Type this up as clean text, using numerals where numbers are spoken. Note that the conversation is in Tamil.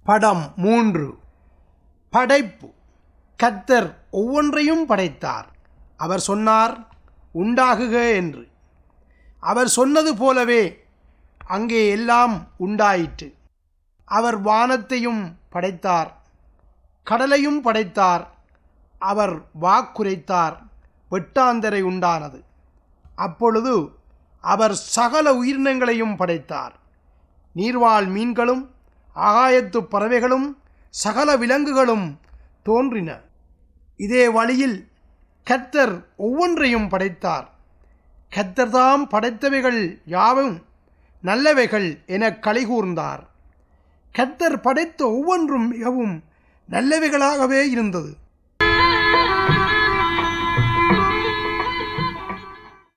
படம் 3. படைப்பு. கர்த்தர் ஒவ்வொன்றையும் படைத்தார். அவர் சொன்னார், உண்டாகுக என்று. அவர் சொன்னது போலவே அங்கே எல்லாம் உண்டாயிற்று. அவர் வானத்தையும் படைத்தார், கடலையும் படைத்தார். அவர் வாக்குரைத்தார், வெட்டாந்தரை உண்டானது. அப்பொழுது அவர் சகல உயிரினங்களையும் படைத்தார். நீர்வாழ் மீன்களும் ஆகாயத்து பறவைகளும் சகல விலங்குகளும் தோன்றின. இதே வழியில் கர்த்தர் ஒவ்வொன்றையும் படைத்தார். கர்த்தர் தாம் படைத்தவைகள் யாவும் நல்லவைகள் என களிகூர்ந்தார். கர்த்தர் படைத்த ஒவ்வொன்றும் மிகவும் நல்லவைகளாகவே இருந்தது.